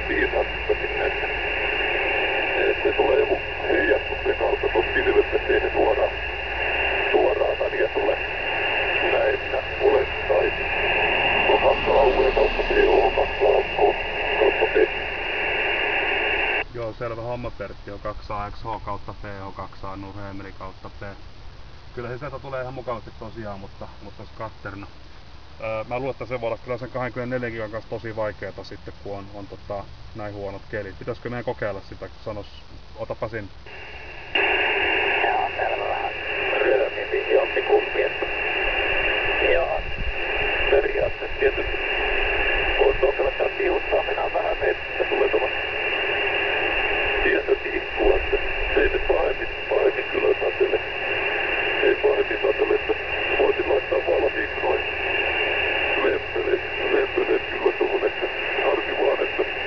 piisaamista sinne, että se tulee joku heijastuksen kautta tuossa pilvestä, ettei se suoraan väliä tule näin ules tai kautta kautta PO, kautta P. Joo, selvä homma Pertti, on 2AXH kautta PH, 2A Nurhemeri kautta P. Kyllä se sieltä tulee ihan mukavasti tosiaan, mutta skatterina. Mä luulen, että se voi olla kyllä sen 24 gigan kanssa tosi vaikeeta sitten, kun on näin huonot kelit. Pitäisikö meidän kokeilla sitä, kun sanois, otapa sinne. Joo, täällä vähän ryömimpi jompikumpi, että joo, periaatteessa tietysti voisi kokeilla täällä piuttaa, mennään vähän meitä